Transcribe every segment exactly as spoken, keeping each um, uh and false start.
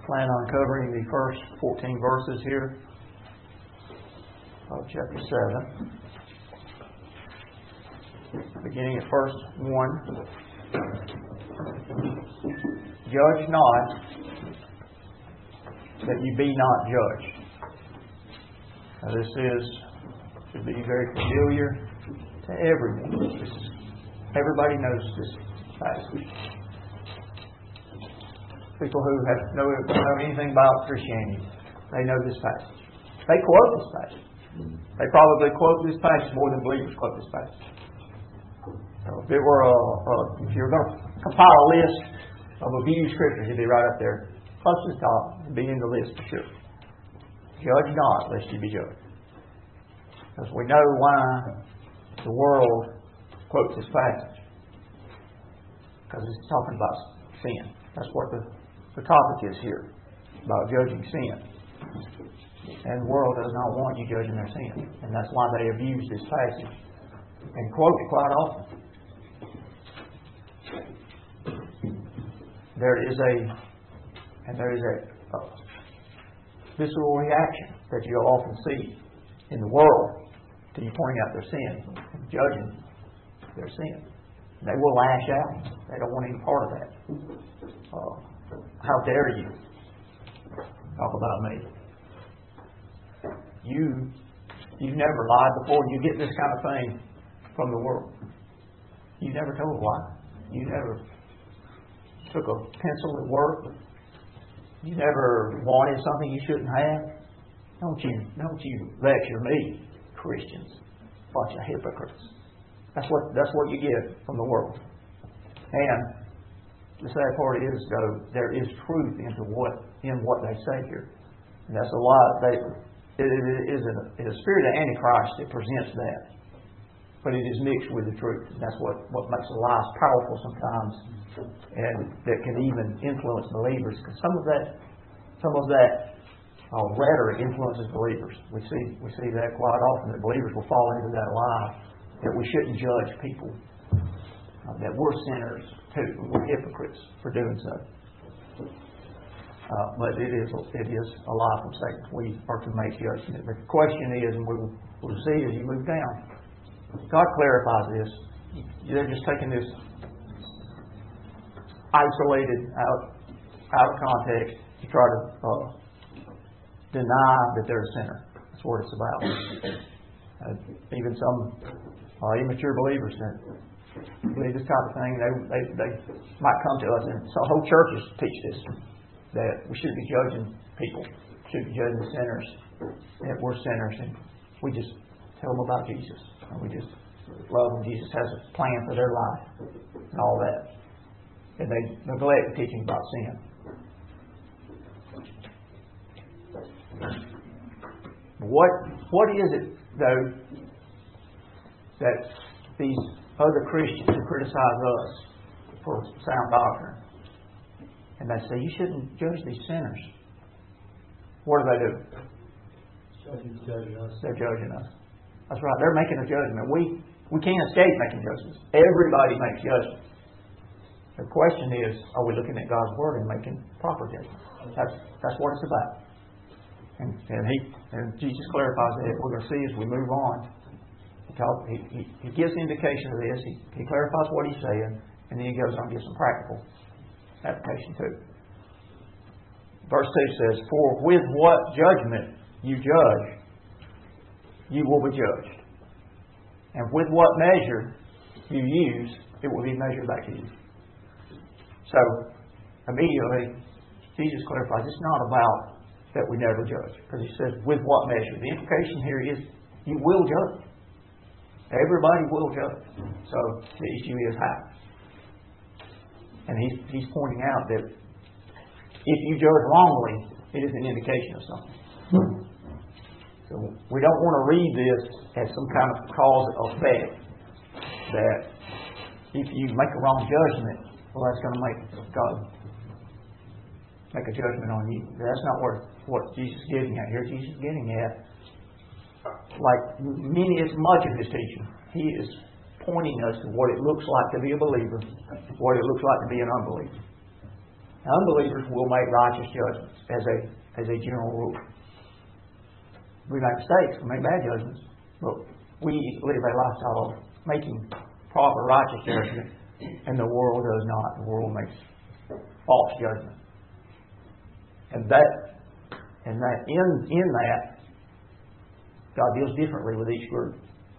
plan on covering the first fourteen verses here of chapter seven. Beginning at verse one. Judge not, that you be not judged. Now this is should be very familiar to everyone. This is, everybody knows this passage. People who have know, know anything about Christianity, they know this passage. They quote this passage. They probably quote this passage more than believers quote this passage. So if it were a, a if you were going to compile a list of abused scriptures, it'd be right up there, close to the top, it'd be in the list for sure. Judge not, lest you be judged. Because we know why the world quotes this passage. Because it's talking about sin. That's what the, the topic is here, about judging sin. And the world does not want you judging their sin. And that's why they abuse this passage and quote it quite often. There is a, and there is a, a visceral reaction that you'll often see in the world to you pointing out their sin and judging their sin. They will lash out. They don't want any part of that. Uh, how dare you talk about me? You, you've never lied before. You get this kind of thing from the world. You never told a lie. You never took a pencil at work. You never wanted something you shouldn't have. Don't you, don't you lecture me, Christians. Bunch of hypocrites. That's what that's what you get from the world. And the sad part is, though, there is truth into what in what they say here. And that's a lie. They, it, it is a, a spirit of Antichrist that presents that. But it is mixed with the truth. And that's what, what makes the lies powerful sometimes. And that can even influence believers. Because some of that some of that uh, rhetoric influences believers. We see we see that quite often, that believers will fall into that lie, that we shouldn't judge people, uh, that we're sinners too, we're hypocrites for doing so. Uh, but it is it is a lie from Satan. We are to make judgment. The question is, and we will we'll see as you move down, God clarifies this. They're just taking this isolated out out of context to try to uh, deny that they're a sinner. That's what it's about. Uh, even some uh, immature believers that believe this type of thing, they, they they might come to us, and so whole churches teach this, that we should be judging people, should be judging the sinners, that we're sinners, and we just tell them about Jesus, and we just love them. Jesus has a plan for their life and all that, and they neglect teaching about sin. What what is it, though, that these other Christians who criticize us for sound doctrine, and they say you shouldn't judge these sinners? What do they do? Judging us. They're judging us. That's right. They're making a judgment. We we can't escape making judgments. Everybody makes judgments. The question is, are we looking at God's Word and making proper judgments? That's that's what it's about. And, and he and Jesus clarifies that. We're going to see as we move on. He, talk, he, he, he gives the indication of this. He, he clarifies what he's saying, and then he goes on and gives some practical application too. Verse two says, "For with what judgment you judge, you will be judged. And with what measure you use, it will be measured back to you." So, immediately, Jesus clarifies it's not about that we never judge. Because he says, with what measure? The implication here is you will judge. Everybody will judge. So, the issue is how. And he's, he's pointing out that if you judge wrongly, it is an indication of something. So we don't want to read this as some kind of cause or effect, that if you make a wrong judgment, well, that's going to make God make a judgment on you. That's not what, what Jesus is getting at here. Jesus is getting at, like many, as much of his teaching, he is pointing us to what it looks like to be a believer, what it looks like to be an unbeliever. Unbelievers will make righteous judgments as a as a general rule. We make mistakes, we make bad judgments, but we live a lifestyle of making proper righteous judgment, and the world does not. The world makes false judgment. And that and that in in that God deals differently with each group.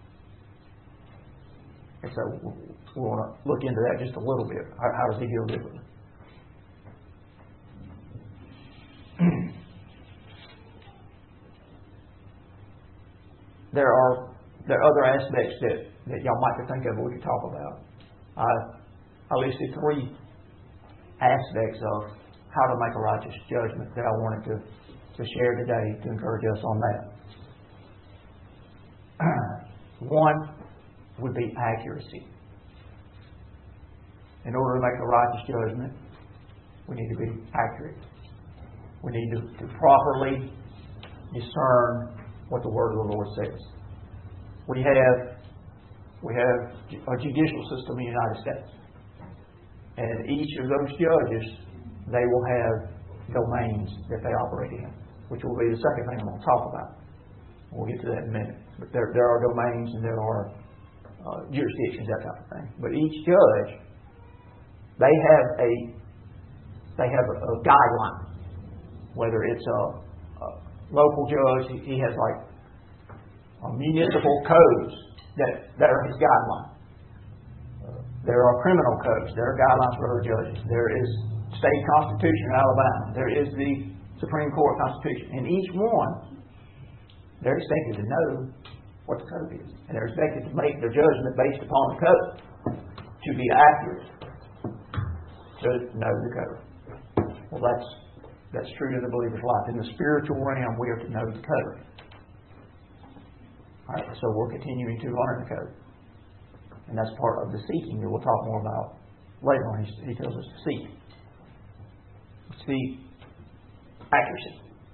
And so we want to look into that just a little bit. How, how does He deal differently? There are there are other aspects that, that y'all might think of that we could talk about. I, I listed three aspects of how to make a righteous judgment that I wanted to, to share today to encourage us on that. One would be accuracy. In order to make a righteous judgment, we need to be accurate. We need to, to properly discern what the Word of the Lord says. We have we have a judicial system in the United States. And each of those judges, they will have domains that they operate in, which will be the second thing I'm going to talk about. We'll get to that in a minute. But there, there are domains and there are uh, jurisdictions, that type of thing. But each judge, they have a they have a, a guideline. Whether it's a, a local judge, he has like a municipal codes that, that are his guidelines. Uh, there are criminal codes. There are guidelines for other judges. There is state constitution in Alabama. There is the Supreme Court Constitution. And each one, they're expected to know what the code is. And they're expected to make their judgment based upon the code. To be accurate. To know the code. Well, that's That's true to the believer's life. In the spiritual realm, we are to know the code. All right, so we're continuing to learn the code. And that's part of the seeking that we'll talk more about later on. He tells us to seek. Seek accuracy.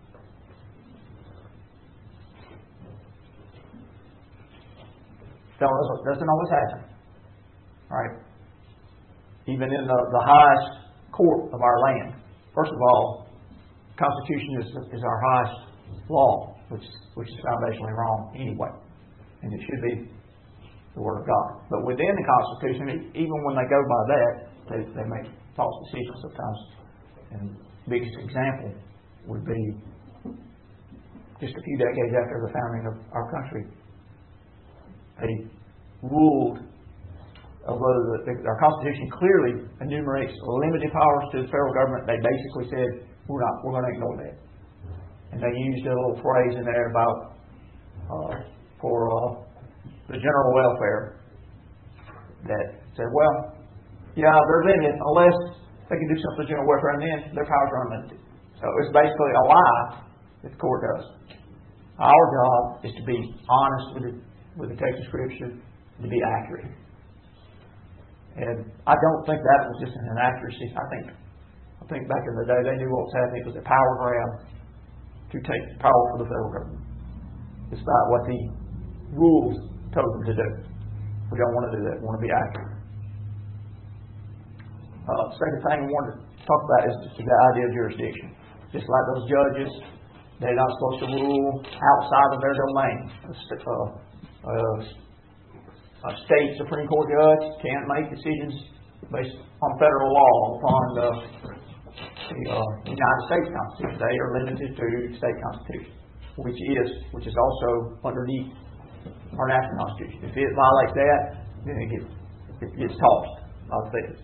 Doesn't always happen. All right. Even in the, the highest court of our land. First of all, Constitution is, is our highest law, which, which is foundationally wrong anyway. And it should be the Word of God. But within the Constitution, even when they go by that, they, they make false decisions sometimes. And the biggest example would be just a few decades after the founding of our country. They ruled, although the, the, our Constitution clearly enumerates limited powers to the federal government, they basically said, We're not. We're going to ignore that. And they used a little phrase in there about uh, for uh, the general welfare that said, well, yeah, they're limited unless they can do something for the general welfare, and then their powers are unlimited. So it's basically a lie that the court does. Our job is to be honest with the, with the text of Scripture, to be accurate. And I don't think that was just an inaccuracy. I think I think back in the day they knew what was happening. It was a power grab to take power for the federal government. It's not what the rules told them to do. We don't want to do that. We want to be accurate. Uh, second thing we want to talk about is the idea of jurisdiction. Just like those judges, they're not supposed to rule outside of their domain. Uh, uh, a state Supreme Court judge can't make decisions based on federal law upon the, the uh, United States Constitution. They are limited to the state constitution, which is which is also underneath our national constitution. If it violates that, then it gets it gets tossed out of it.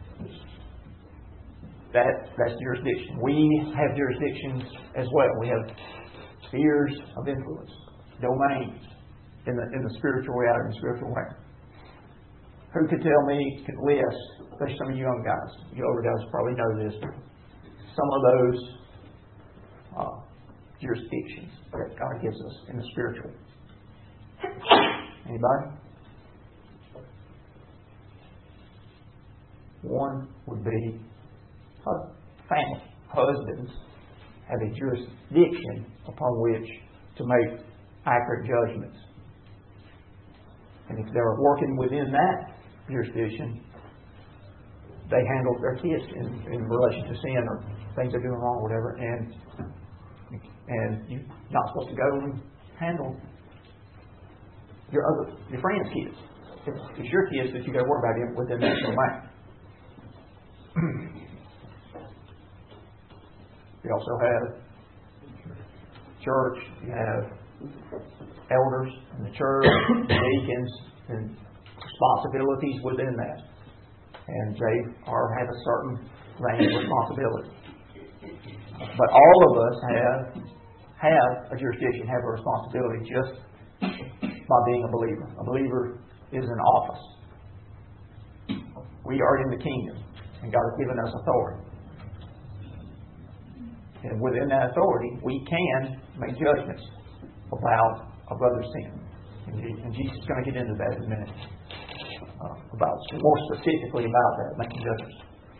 That that's jurisdiction. We have jurisdictions as well. We have spheres of influence, domains in the in the spiritual reality, in the spiritual realm. Who could tell me, could list, especially some of you young guys, you older guys probably know this, some of those uh, jurisdictions that God gives us in the spiritual? Anybody? One would be family. Husbands have a jurisdiction upon which to make accurate judgments. And if they're working within that jurisdiction, they handle their kids in, in relation to sin or things they're doing wrong or whatever, and and you're not supposed to go and handle your other your friends' kids. It's, it's your kids that you got to worry about it within that domain. You also have church. You have elders in the church, deacons, and responsibilities within that, and they are have a certain range of responsibility. But all of us have have a jurisdiction, have a responsibility just by being a believer. A believer is an office. We are in the kingdom, and God has given us authority. And within that authority, we can make judgments about a brother's sin. And Jesus is going to get into that in a minute. Uh, about more specifically about that, making judgments.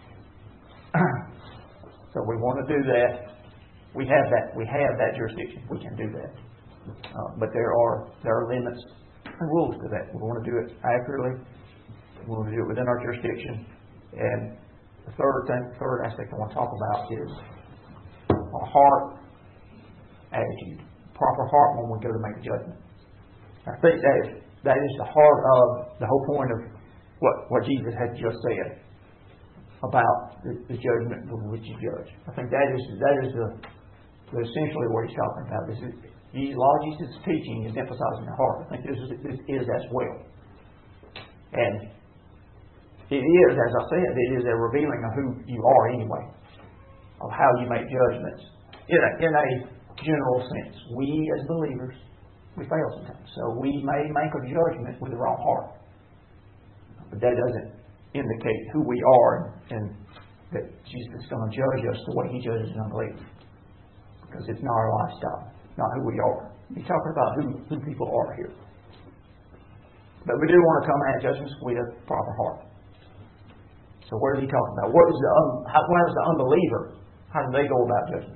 So we want to do that. We have that. We have that jurisdiction. We can do that. Uh, but there are there are limits and rules to that. We want to do it accurately. We want to do it within our jurisdiction. And the third thing, third aspect I want to talk about is a heart attitude, proper heart when we go to make a judgment. I think that is that is the heart of the whole point of what what Jesus had just said about the, the judgment with which you judge. I think that is that is the, the essentially what he's talking about. This is, a lot of Jesus' teaching is emphasizing the heart. I think this is this is as well, and it is, as I said, it is a revealing of who you are anyway, of how you make judgments in a, in a general sense. We as believers, we fail sometimes. So we may make a judgment with the wrong heart. But that doesn't indicate who we are and that Jesus is going to judge us the way He judges an unbeliever. Because it's not our lifestyle, not who we are. He's talking about who, who people are here. But we do want to come at judgments with a proper heart. So where is He talking about? What is the um, how, where is the unbeliever? How do they go about judgment?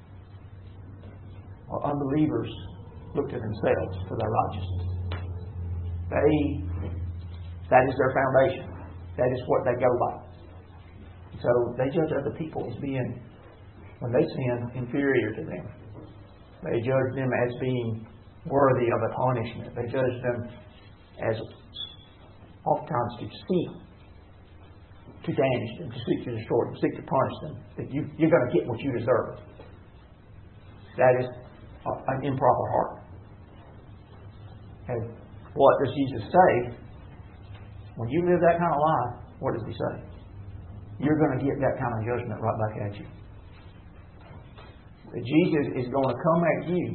Well, unbelievers look to themselves for their righteousness. They, that is their foundation. That is what they go by. So they judge other people as being, when they sin, inferior to them. They judge them as being worthy of a punishment. They judge them as oftentimes to seek to damage them, to seek to destroy them, seek to punish them. That you, you're going to get what you deserve. That is an improper heart. And what does Jesus say? When you live that kind of life, what does He say? You're going to get that kind of judgment right back at you. That Jesus is going to come at you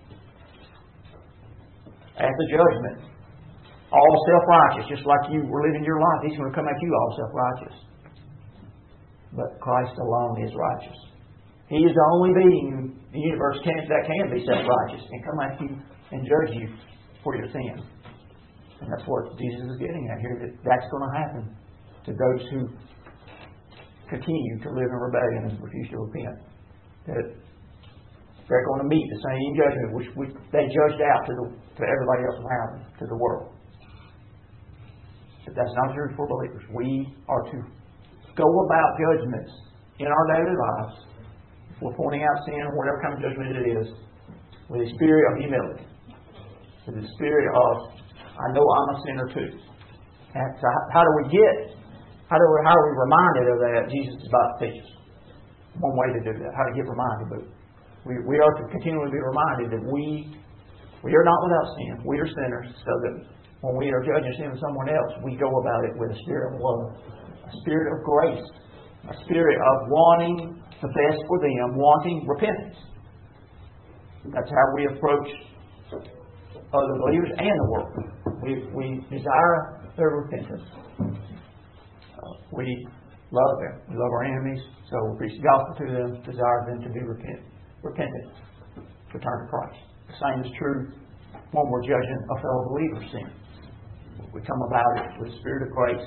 at the judgment, all self-righteous, just like you were living your life. He's going to come at you all self-righteous. But Christ alone is righteous. He is the only being in the universe can, that can be self-righteous and come at you and judge you for your sin. And that's what Jesus is getting at here, that that's going to happen to those who continue to live in rebellion and refuse to repent. That they're going to meet the same judgment which we, they judged out to, the, to everybody else around them, to the world. But that's not true for believers. We are to go about judgments in our daily lives. If we're pointing out sin or whatever kind of judgment it is, with a spirit of humility. With a spirit of, I know I'm a sinner too. And so how do we get, how do we, how are we reminded of that? Jesus is about to teach us. One way to do that, how to get reminded. But we, we are to continually be reminded that we we are not without sin. We are sinners, so that when we are judging sin of someone else, we go about it with a spirit of love, a spirit of grace, a spirit of wanting the best for them, wanting repentance. That's how we approach other believers and the world. We, we desire their repentance. Uh, we love them. We love our enemies, so we preach the gospel to them, desire them to be repent, repentant, to turn to Christ. The same is true when we're judging a fellow believer's sin. We come about it with a spirit of grace,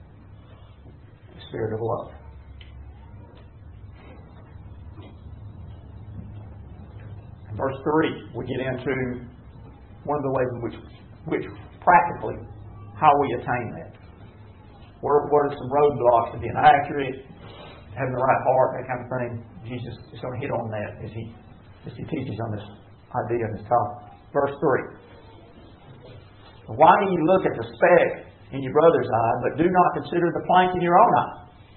a spirit of love. In verse three, we get into one of the ways in which, which practically, how we attain that. what are, what are some roadblocks to being accurate, having the right heart, that kind of thing. Jesus is going to hit on that as he as he teaches on this idea of this topic. Verse three. Why do you look at the speck in your brother's eye, but do not consider the plank in your own eye?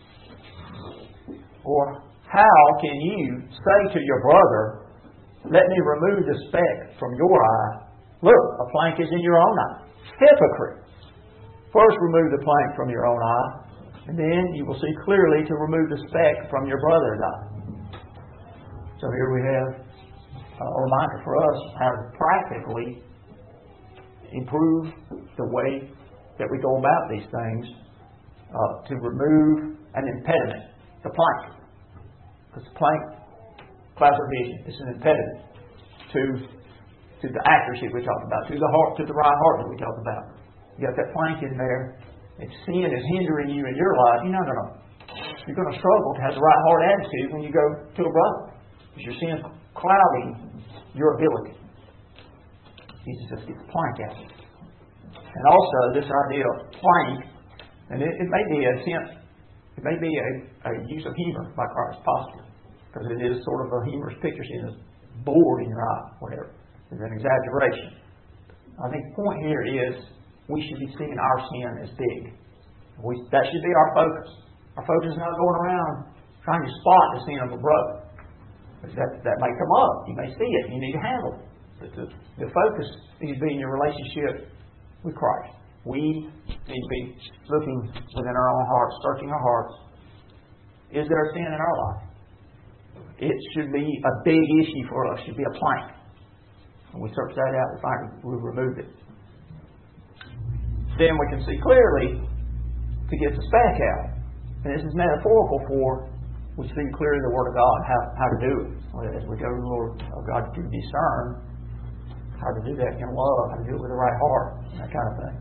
Or how can you say to your brother, let me remove the speck from your eye? Look, a plank is in your own eye. Hypocrite! First remove the plank from your own eye, and then you will see clearly to remove the speck from your brother's eye. So here we have a reminder for us how to practically improve the way that we go about these things uh, to remove an impediment, the plank. Because the plank clouds our vision. It's an impediment to to the accuracy we talked about, to the heart, to the right heart that we talked about. You got that plank in there. If sin is hindering you in your life, you're not going to you're going to struggle to have the right heart attitude when you go to a brother, because your sin is clouding your ability. Jesus says, get the plank out. And also this idea of plank, and it, it may be a sense, it may be a, a use of humor by Christ's posture, because it is sort of a humorous picture, seeing this board in your eye, whatever. It's an exaggeration. I think the point here is we should be seeing our sin as big. We, that should be our focus. Our focus is not going around trying to spot the sin of a brother. That, that may come up. You may see it. You need to handle it. But the, the focus needs to be in your relationship with Christ. We need to be looking within our own hearts, searching our hearts. Is there a sin in our life? It should be a big issue for us. It should be a plank. When we search that out, we find we remove it. Then we can see clearly to get the speck out. And this is metaphorical for we see clearly the Word of God, how, how to do it. As we go to the Lord of God to discern how to do that in love, how to do it with the right heart, that kind of thing.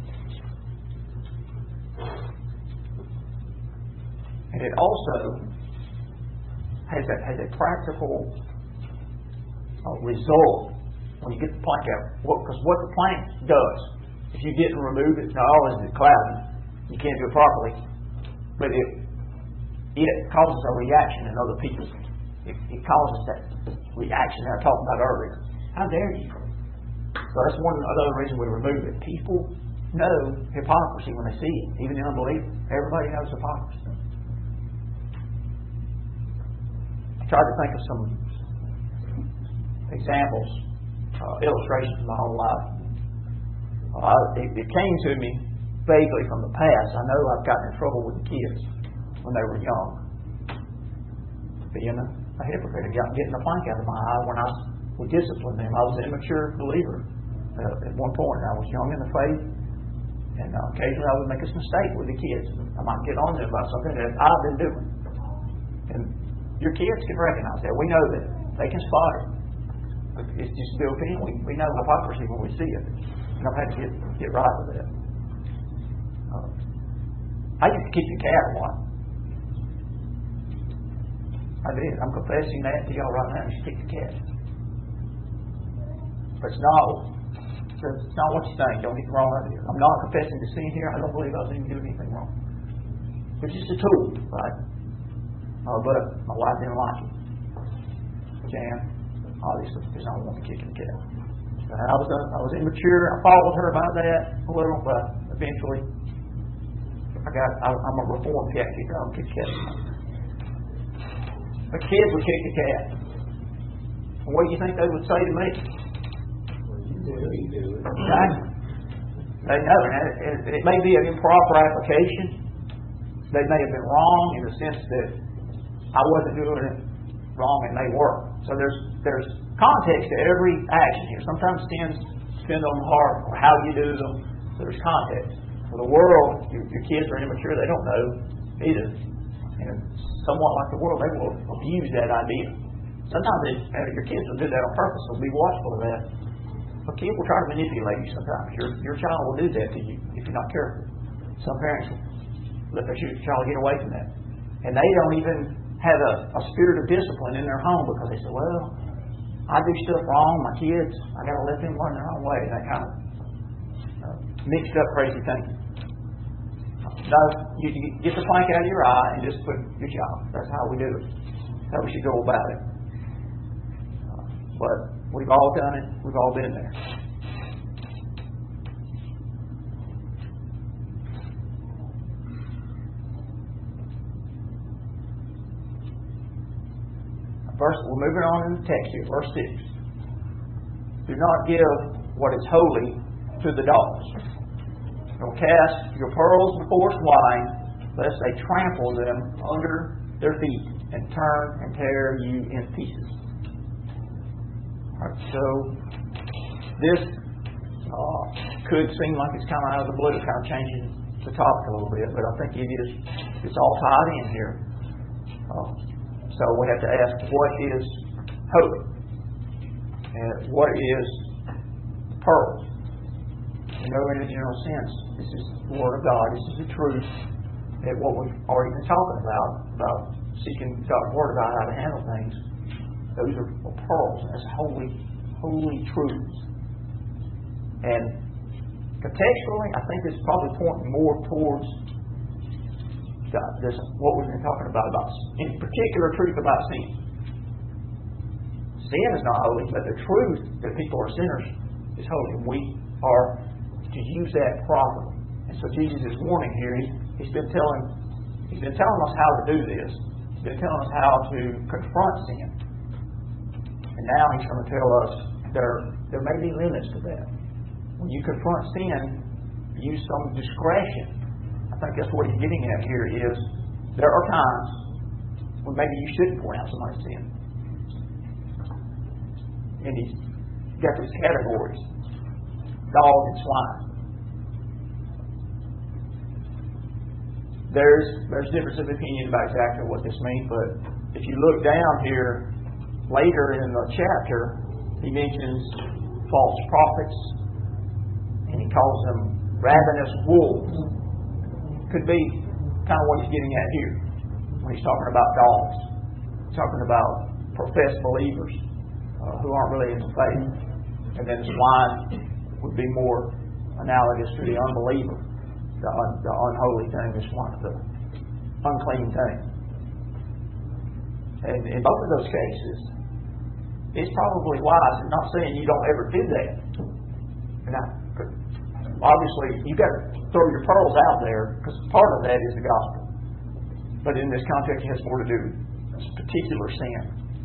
And it also has a, has a practical uh, result when you get the plank out. Because what, what the plank does, if you didn't remove it, not always is it cloudy, you can't do it properly, but it it causes a reaction in other people. It, it causes that reaction that I talked about earlier. How dare you? So that's one another reason we remove it. People know hypocrisy when they see it, even the unbelievers. Everybody knows hypocrisy. I tried to think of some examples, uh, illustrations in my whole life. Uh, it, it came to me vaguely from the past. I know I've gotten in trouble with the kids when they were young. Being a, a hypocrite, getting the plank out of my eye when I would discipline them. I was an immature believer uh, at one point. I was young in the faith, and uh, occasionally I would make a mistake with the kids. I might get on them about something that I've been doing. And your kids can recognize that. We know that. They can spot it. It's just built in. We, we know hypocrisy when we see it. And I've had to get, get right with that. Uh, I used to kick the cat a lot. I did. I'm confessing that to y'all right now. I used to kick the cat. But it's not, it's not what you think. Don't get me wrong out here. I'm not confessing to sin here. I don't believe I was even doing anything wrong. It's just a tool, right? Uh, but my wife didn't like it. Jan, obviously, because I don't want to kick the cat. Uh, I was uh, I was immature. I fought with her about that a little, but eventually, I got. I, I'm a reformed cat kicker. I don't kick cats. The kids would kick the cat. And what do you think they would say to me? Right? They know. And it, it may be an improper application. They may have been wrong in the sense that I wasn't doing it wrong and they were. So there's there's context to every action here. Sometimes sins depend on the heart or how you do them. So there's context. For the world, your, your kids are immature. They don't know either. And somewhat like the world, they will abuse that idea. Sometimes they, your kids will do that on purpose. So be watchful of that. But kids will try to manipulate you sometimes. Your your child will do that to you if you're not careful. Some parents will let their child get away from that. And they don't even have a, a spirit of discipline in their home because they say, well, I do stuff wrong, my kids, I got to let them learn their own way. That kind of uh, mixed up crazy thinking. No, you get the plank out of your eye and just put your job. That's how we do it. That's how we should go about it. Uh, but we've all done it. We've all been there. Verse, we're moving on in the text here. Verse six. Do not give what is holy to the dogs. Nor cast your pearls before swine, lest they trample them under their feet and turn and tear you in pieces. Right, so this uh, could seem like it's kind of out of the blue, kind of changing the topic a little bit, but I think it is. It's all tied in here. Uh, so we have to ask, what is holy, and what is pearl? You know, in a general sense, this is the Word of God. This is the truth. And what we've already been talking about, about seeking God's Word about how to handle things, those are pearls. That's holy, holy truths. And contextually, I think it's probably pointing more towards God, this, what we've been talking about, about, in particular, truth about sin. Sin is not holy, but the truth that people are sinners is holy. We are to use that properly. And so Jesus is warning here. He, he's been telling He's been telling us how to do this. He's been telling us how to confront sin. And now He's going to tell us there, there may be limits to that. When you confront sin, use some discretion. I think that's what He's getting at here is there are times when maybe you shouldn't point out somebody's sin. And He's got these categories. Dog and swine. There's there's difference of opinion about exactly what this means, but if you look down here later in the chapter, he mentions false prophets, and he calls them ravenous wolves. Could be kind of what he's getting at here when he's talking about dogs. He's talking about professed believers uh, who aren't really in the faith, and then swine would be more analogous to the unbeliever, the, un, the unholy thing, this one, the unclean thing. And in both of those cases, it's probably wise. I'm not saying you don't ever do that. Now, obviously, you've got to throw your pearls out there because part of that is the gospel. But in this context, it has more to do with this particular sin.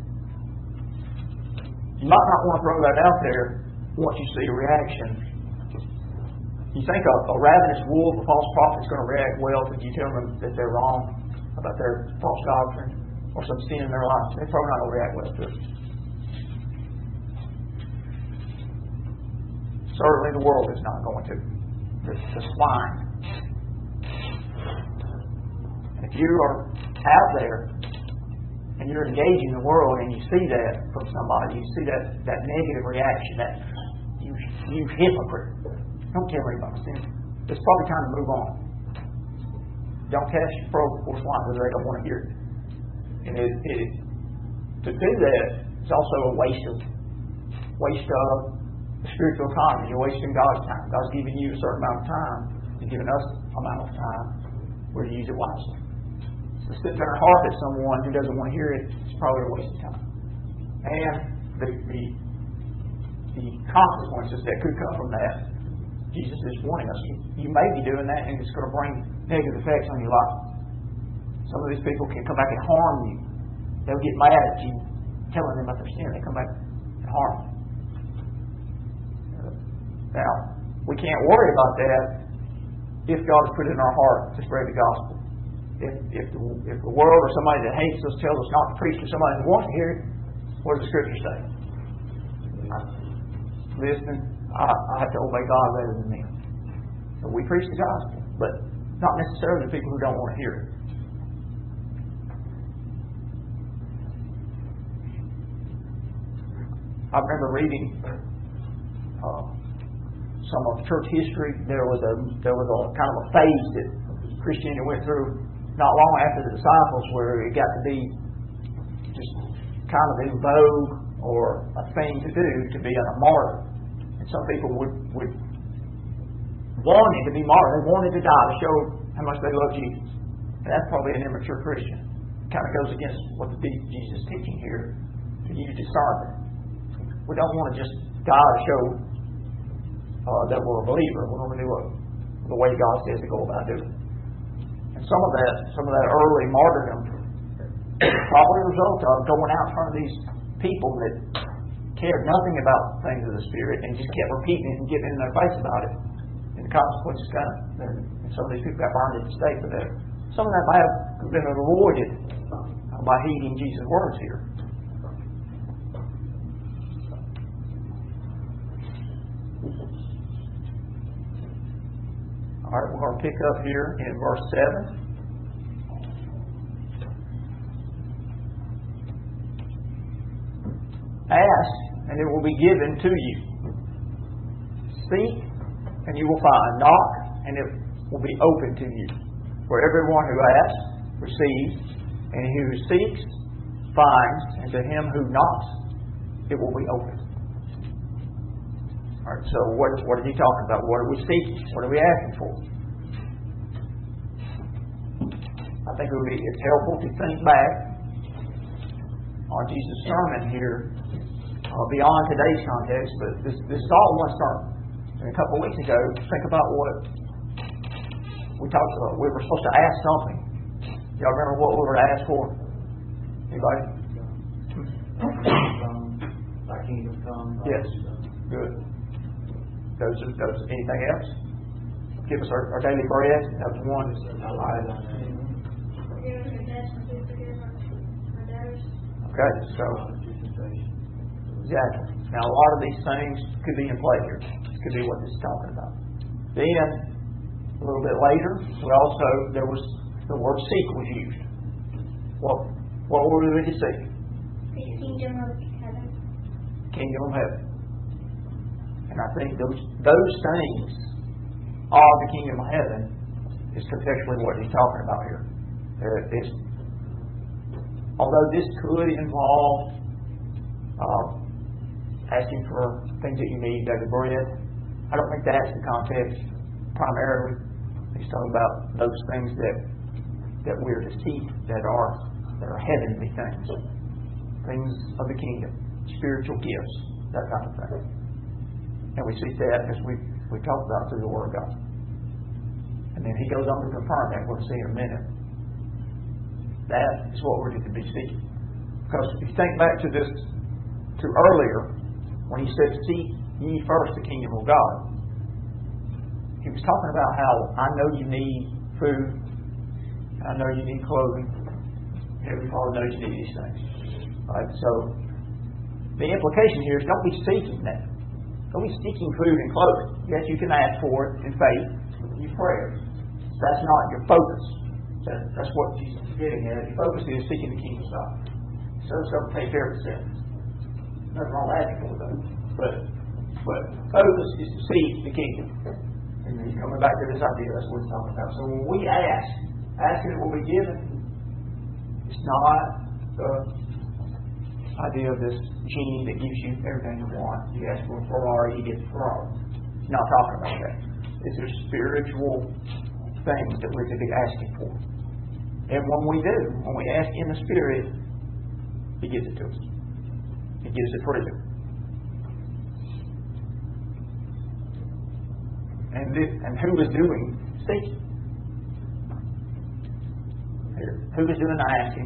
You might not want to throw that out there once you see a reaction. You think a, a ravenous wolf, a false prophet, is going to react well if you tell them that they're wrong about their false doctrine or some sin in their lives. They're probably not going to react well to it. Certainly the world is not going to. The, the swine. And if you are out there and you're engaging the world and you see that from somebody, you see that, that negative reaction, that you, you hypocrite. Don't tell anybody sin. It's probably time to move on. Don't cast your pearls before swine because they don't want to hear it. And it, it, to do that is also a waste of waste of spiritual economy. You're wasting God's time. God's giving you a certain amount of time. He's giving us an amount of time. We're to use it wisely. So sit there and harp at someone who doesn't want to hear it, it's probably a waste of time. And the, the, the consequences that could come from that, Jesus is warning us. You, you may be doing that and it's going to bring negative effects on your life. Some of these people can come back and harm you. They'll get mad at you telling them about their sin. They come back and harm you. Now, we can't worry about that if God has put it in our heart to spread the gospel. If, if, the, if the world or somebody that hates us tells us not to preach to somebody who wants to hear it, what does the Scripture say? Listen, I, I have to obey God rather than them. So we preach the gospel, but not necessarily to people who don't want to hear it. I remember reading uh, some of church history. There was a there was a kind of a phase that Christianity went through not long after the disciples, where it got to be just kind of in vogue or a thing to do to be a martyr. And some people would would wanted to be martyred. They wanted to die to show how much they love Jesus. And that's probably an immature Christian. It kind of goes against what the Jesus is teaching here to use discernment. We don't want to just die to show uh, that we're a believer. We want to do it the way God says to go about doing it. And some of that, some of that early martyrdom probably a result of going out in front of these people that cared nothing about things of the Spirit and just kept repeating it and getting in their face about it. And the consequences kind of, and some of these people got burned at the stake for that. Some of that might have been avoided by heeding Jesus' words here. All right, we're going to pick up here in verse seven. Ask, and it will be given to you. Seek, and you will find. Knock, and it will be open to you. For everyone who asks, receives, and he who seeks, finds, and to him who knocks, it will be open. All right, so what, what is he talking about? What are we seeking? What are we asking for? I think it would be, it's helpful to think back on Jesus' sermon here uh, beyond today's context, but this, this is all one sermon. And a couple of weeks ago, think about what we talked about. We were supposed to ask something. Y'all remember what we were asked for? Anybody? Thy kingdom come. Yes. Good. Those, those, anything else? Give us our, our daily bread. That was one. Okay, so exactly. Now a lot of these things could be in play here. This could be what this is talking about. Then a little bit later, we also there was the word "seek" was used. What what were we to seek? The kingdom of heaven. Kingdom of heaven. And I think those those things of the kingdom of heaven is contextually what he's talking about here. It's, although this could involve uh, asking for things that you need, daily bread, I don't think that's the context primarily. He's talking about those things that that we're to seek that are that are heavenly things, things of the kingdom, spiritual gifts, that kind of thing. And we see that as we we talked about through the Word of God. And then he goes on to confirm that. We'll see in a minute. That is what we're to be seeking. Because if you think back to this, to earlier, when he said, "Seek ye first the kingdom of God," he was talking about how I know you need food, I know you need clothing. Heavenly Father knows you need these things. All right, so the implication here is don't be seeking that. Don't be seeking food and clothing. Yes, you can ask for it in faith, in prayer. That's not your focus. That, that's what Jesus is getting at. Your focus is seeking the kingdom of God. So it's going to take care of itself. Nothing wrong with asking for that. But, but focus is to seek the kingdom. And he's coming back to this idea. That's what he's talking about. So when we ask, asking it will be given. It's not the idea of this genie that gives you everything you want. You ask for a Ferrari, you get a Ferrari. He's not talking about that. It's a spiritual things that we're to be asking for. And when we do, when we ask in the Spirit, He gives it to us. He gives it freely. And this, and who is doing seeking? Here. Who is doing the asking?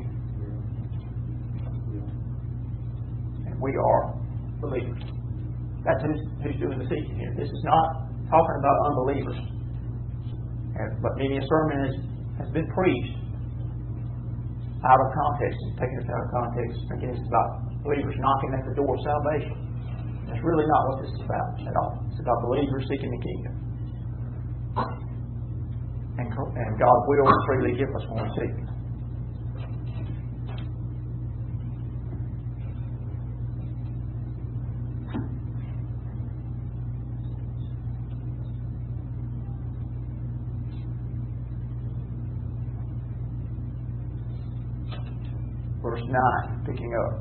And we are believers. That's who's, who's doing the seeking here. This is not talking about unbelievers. And, but many a sermon is, has been preached out of context, taking us out of context, thinking it's about believers knocking at the door of salvation. That's really not what this is about at all. It's about believers seeking the kingdom. And, and God will freely give us when we seek. Verse nine, picking up.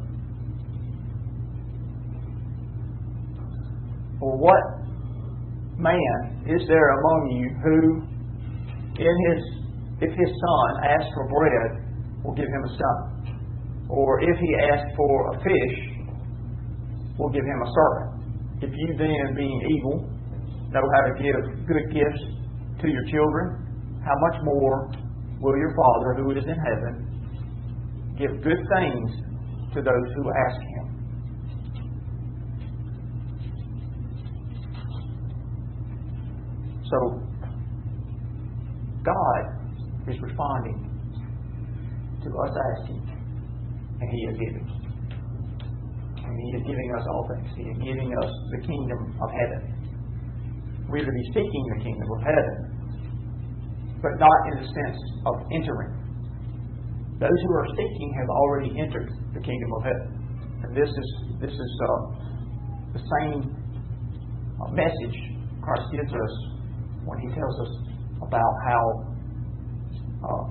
For what man is there among you who, in his, if his son asks for bread, we'll give him a stone. Or if he asks for a fish, we'll give him a serpent. If you then, being evil, know how to give good gifts to your children, how much more will your Father who is in heaven give good things to those who ask Him? So, God is responding to us asking, and He is giving. And He is giving us all things. He is giving us the kingdom of heaven. We are to be seeking the kingdom of heaven, but not in the sense of entering. Those who are seeking have already entered the kingdom of heaven. And this is this is uh, the same uh, message Christ gives us when He tells us about how uh,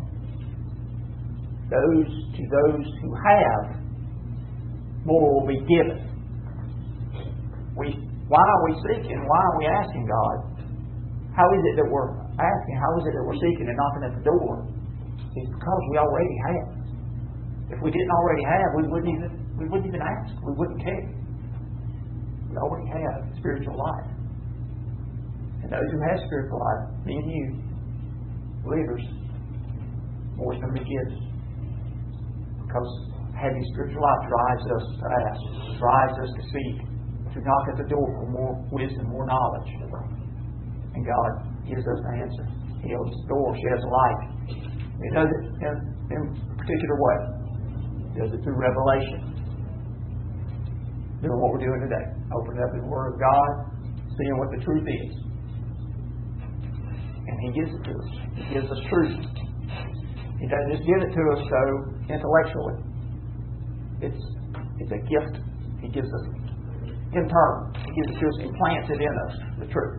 those to those who have, more will be given. We, why are we seeking? Why are we asking God? How is it that we're asking? How is it that we're seeking and knocking at the door? It's because we already have. If we didn't already have, we wouldn't even we wouldn't even ask. We wouldn't care. We already have spiritual life. And those who have spiritual life, me and you, believers, more is going to be given. Because having spiritual life drives us to ask, drives us to seek, to knock at the door for more wisdom, more knowledge. And God gives us the answer. He opens the door, sheds a light. He does it in, in a particular way. He does it through revelation. Doing what we're doing today. Opening up the Word of God, seeing what the truth is. And He gives it to us. He gives us truth. He doesn't just give it to us so intellectually. It's it's a gift. He gives us internal. He gives it to us, implants it in us, the truth.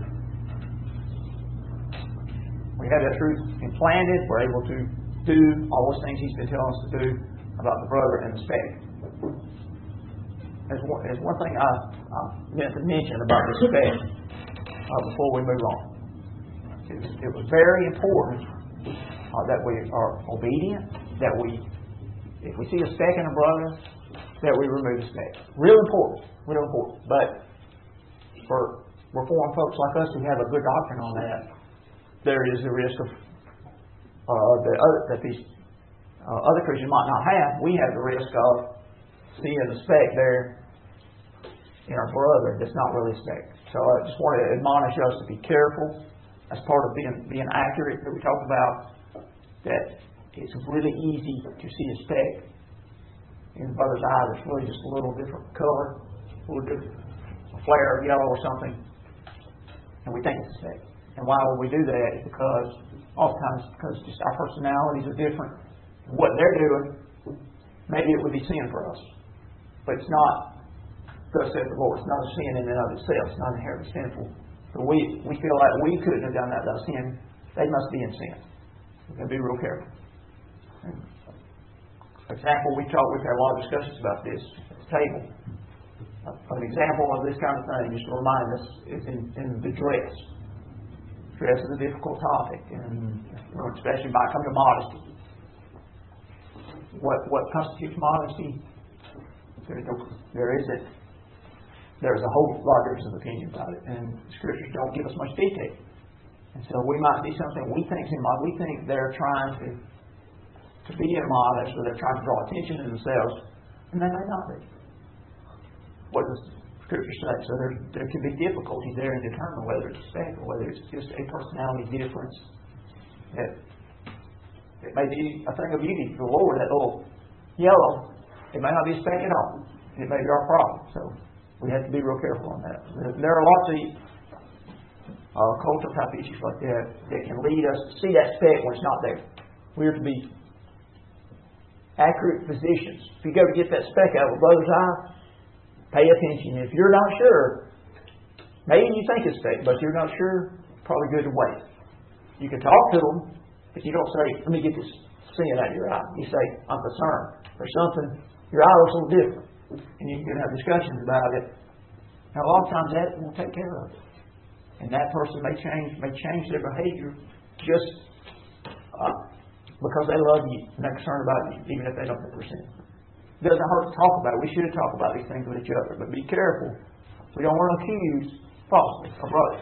We have that truth implanted. We're able to do all those things He's been telling us to do about the brother and the speck. There's one, there's one thing I, I meant to mention about the speck uh, before we move on. It was, it was very important uh, that we are obedient, that we, if we see a speck in a brother, that we remove the speck. Real important. Real important. But for Reformed folks like us who have a good doctrine on that, there is the risk of uh, the other, that these uh, other Christians might not have. We have the risk of seeing a speck there in our brother that's not really a speck. So I just want to admonish us to be careful. As part of being being accurate that we talked about, that it's really easy to see a speck in the brother's eye that's really just a little different color, a little different, a flare of yellow or something, and we think it's a speck. And why would we do that? It's because oftentimes because just our personalities are different. What they're doing, maybe it would be sin for us, but it's not. Thus saith the Lord. It's not a sin in and of itself. It's not inherently sinful. So we, we feel like we couldn't have done that without sin. They must be in sin. We've got to be real careful. And example, we talked, we've had a lot of discussions about this at the table. An example of this kind of thing, just to remind us, is in, in the dress. Dress is a difficult topic, and especially by coming to modesty. What what constitutes modesty? There, no, there isn't. There's a whole lot of difference of opinion about it, and Scriptures don't give us much detail. And so we might see something we think is immodest. We think they're trying to to be immodest, or they're trying to draw attention to themselves, and they may not be. What does Scripture say? So there there can be difficulty there in determining whether it's a speck or whether it's just a personality difference. That it may be a thing of beauty to the Lord, that little yellow. It may not be a speck at all. It may be our problem. So we have to be real careful on that. There are lots of uh, cultural type issues like that that can lead us to see that speck when it's not there. We are to be accurate physicians. If you go to get that speck out of a brother's eye, pay attention. If you're not sure, maybe you think it's speck, but you're not sure, probably good to wait. You can talk to them, but you don't say, let me get this sin out of your eye. You say, I'm concerned. Or something, your eye looks a little different. And you can have discussions about it. Now, a lot of times that will take care of it. And that person may change, may change their behavior just because they love you and they're concerned about you, even if they don't represent. It doesn't hurt to talk about it. We should talk about these things with each other, but be careful. We don't want to accuse falsely a brother.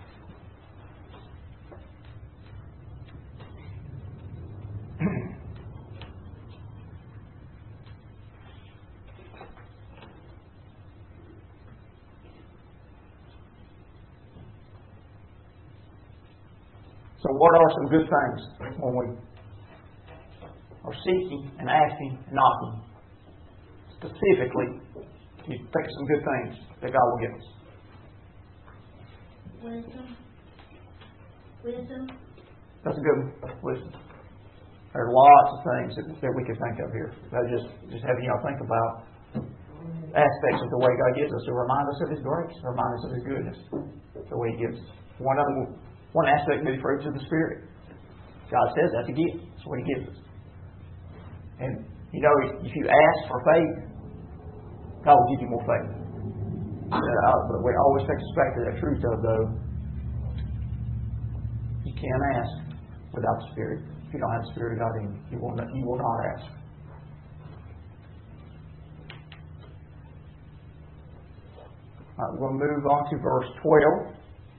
So what are some good things when we are seeking and asking and knocking? Specifically, you think of some good things that God will give us. Wisdom. Wisdom. That's a good one. Wisdom. There are lots of things that, that we could think of here. That just just having y'all think about aspects of the way God gives us to remind us of His grace, to remind us of His goodness, the way He gives us. One other one aspect would be fruits of the Spirit. God says that's a gift. That's what He gives us. And you know, if you ask for faith, God will give you more faith. Uh, but we always take us back to that truth of, though, you can't ask without the Spirit. If you don't have the Spirit of God in you, you will not, you will not ask. All right, we'll move on to verse twelve.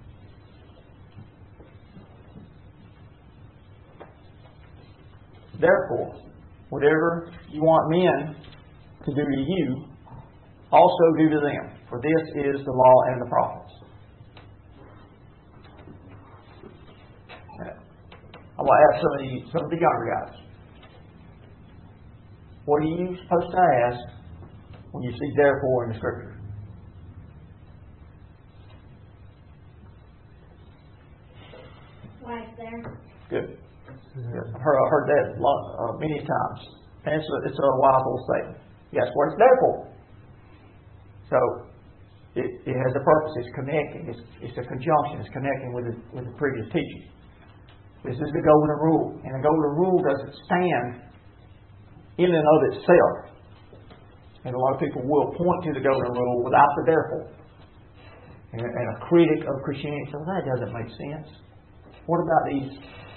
Therefore, whatever you want men to do to you, also do to them. For this is the law and the prophets. I will ask some of the, some of the younger guys. What are you supposed to ask when you see therefore in the Scripture? Why it's there? Good. I've heard, I've heard that a lot, uh, many times. And it's a, it's a wise old statement. Yes, what it's there for. So, it, it has a purpose. It's connecting. It's, it's a conjunction. It's connecting with the, with the previous teaching. This is the golden rule. And the golden rule doesn't stand in and of itself. And a lot of people will point to the golden rule without the therefore. And, and a critic of Christianity says, well, that doesn't make sense. What about these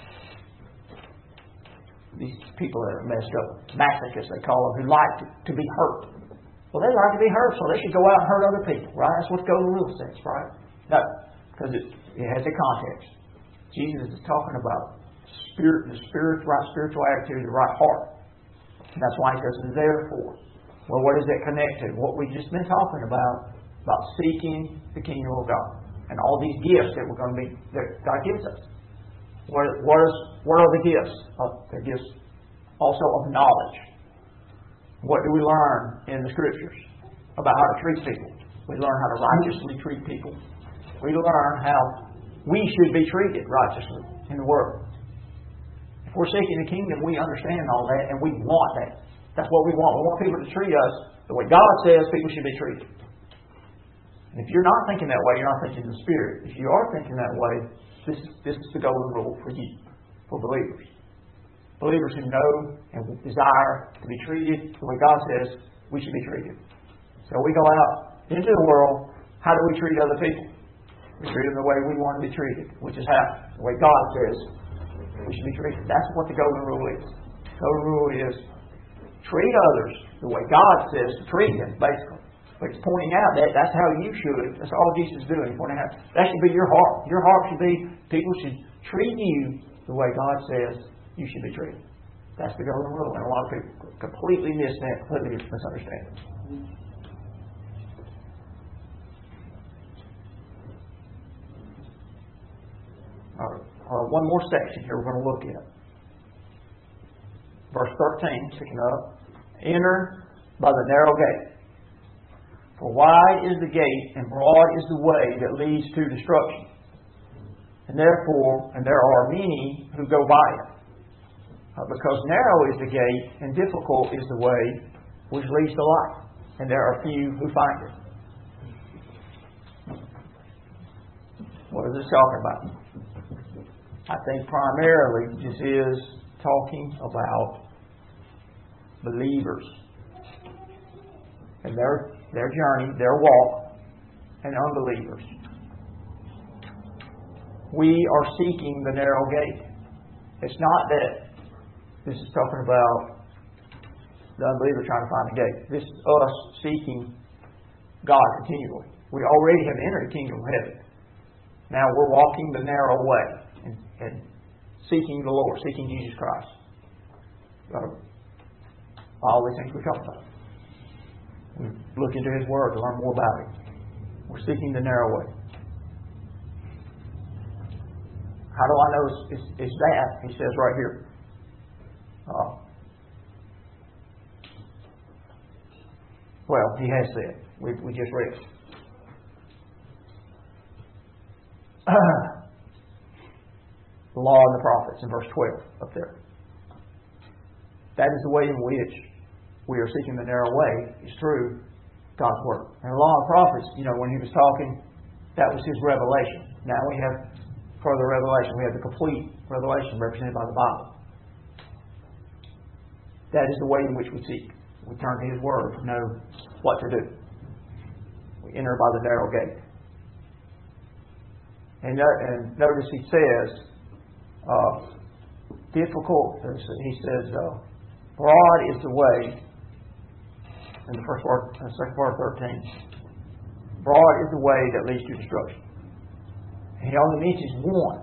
these people that are messed up, masochists they call them, who like to, to be hurt? Well, they like to be hurt, so they should go out and hurt other people, right? That's what the golden rule says, right? No, because it, it has a context. Jesus is talking about spirit, the spirit, right spiritual attitude, the right heart. And that's why He says, therefore. Well, what does that connect to? What we've just been talking about, about seeking the kingdom of God. And all these gifts that we're going to be, that God gives us. What, what, is, what are the gifts? Uh, the gifts also of knowledge. What do we learn in the Scriptures about how to treat people? We learn how to righteously treat people. We learn how we should be treated righteously in the world. If we're seeking the kingdom, we understand all that and we want that. That's what we want. We want people to treat us the way God says people should be treated. And if you're not thinking that way, you're not thinking the Spirit. If you are thinking that way, this is, this is the golden rule for you, for believers. Believers who know and desire to be treated the way God says we should be treated. So we go out into the world. How do we treat other people? We treat them the way we want to be treated, which is how the way God says we should be treated. That's what the golden rule is. The golden rule is treat others the way God says to treat them, basically. But it's pointing out that that's how you should. That's all Jesus is doing. Pointing out that should be your heart. Your heart should be people should treat you the way God says you should be treated. That's the golden rule. And a lot of people completely miss that, completely misunderstand it. All right. Uh, one more section here we're going to look at. Verse thirteen, picking up. Enter by the narrow gate. For wide is the gate and broad is the way that leads to destruction. And therefore, and there are many who go by it. Uh, because narrow is the gate and difficult is the way which leads to life. And there are few who find it. What is this talking about? I think primarily this is talking about believers and their their journey, their walk, and unbelievers. We are seeking the narrow gate. It's not that This is talking about the unbeliever trying to find the gate. This is us seeking God continually. We already have entered the kingdom of heaven. Now we're walking the narrow way and, and seeking the Lord, seeking Jesus Christ. Uh, all these things we talk about. We look into His Word to learn more about Him. We're seeking the narrow way. How do I know it's, it's, it's that? He says right here. Uh, well, He has said. We, we just read it. The law and the prophets in verse twelve up there. That is the way in which we are seeking the narrow way, is through God's Word. And the law and prophets, you know, when He was talking, that was His revelation. Now we have further revelation. We have the complete revelation represented by the Bible. That is the way in which we seek. We turn to His Word to know what to do. We enter by the narrow gate. And, and notice He says, uh, difficult, He says, uh, broad is the way, in the first part, uh, second part of thirteen, broad is the way that leads to destruction. And He only mentions one.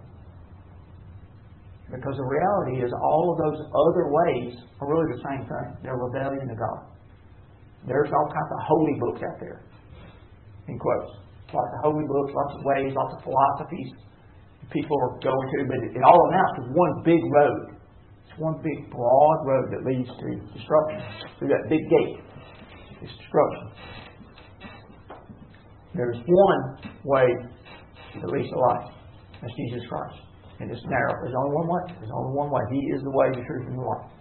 Because the reality is all of those other ways are really the same thing. They're rebellion to God. There's all kinds of holy books out there, in quotes. Lots of holy books, lots of ways, lots of philosophies people are going to, but it, it all amounts to one big road. It's one big broad road that leads to destruction. Through that big gate, it's destruction. There's one way that leads to life. That's Jesus Christ. And it's narrow. There's only one way. There's only one way. He is the way, the truth, and the life.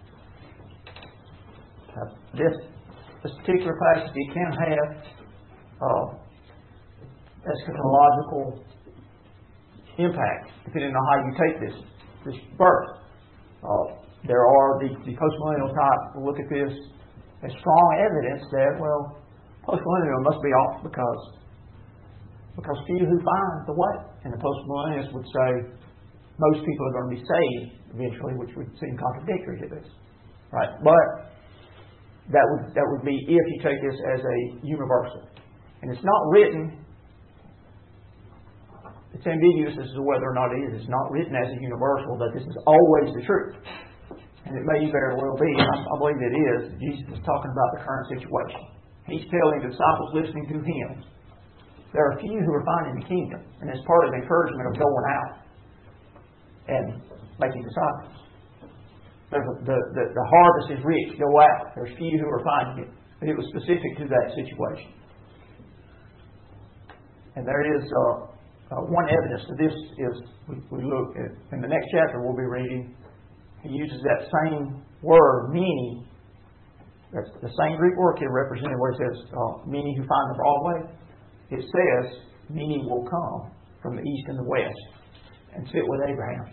Now, this, this particular passage, it can have uh, eschatological impact, depending on how you take this this verse. Uh, there are the, the postmillennial type will look at this as strong evidence that, well, postmillennial must be off because because few who find the way. And the postmillennialists would say most people are going to be saved eventually, which would seem contradictory to this. Right? But that would that would be if you take this as a universal. And it's not written. It's ambiguous as to whether or not it is. It's not written as a universal that this is always the truth. And it may very well be, and I, I believe it is. Jesus is talking about the current situation. He's telling the disciples listening to Him, there are few who are finding the kingdom. And as part of the encouragement of going out and making disciples. There's a, the, the, the harvest is rich. Go out. There's few who are finding it. But it was specific to that situation. And there is... Uh, Uh, one evidence to this is we, we look at in the next chapter we'll be reading. He uses that same word, meaning. That's the same Greek word here represented where it says, uh, "meaning who find the broad way." It says, "meaning will come from the east and the west and sit with Abraham."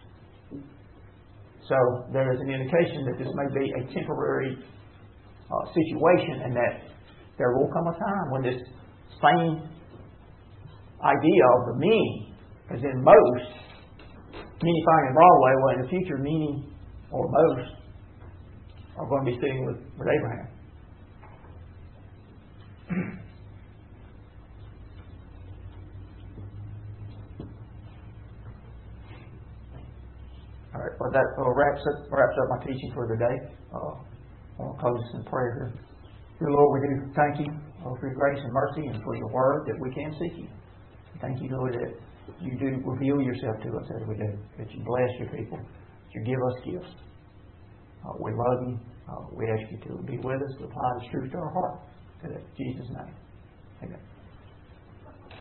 So there is an indication that this may be a temporary uh, situation, and that there will come a time when this same idea of the meaning, as in most, many finding Broadway, well, in the future, many or most are going to be sitting with, with Abraham. All right, well, that uh, wraps up wraps up my teaching for the day. Uh, I want to close this in prayer here. Dear Lord, we do thank You uh, for Your grace and mercy and for Your word that we can seek You. Thank You, Lord, that You do reveal Yourself to us as we do. That You bless Your people. That You give us gifts. Uh, we love You. Uh, we ask You to be with us, to apply this truth to our heart. In Jesus' name. Amen.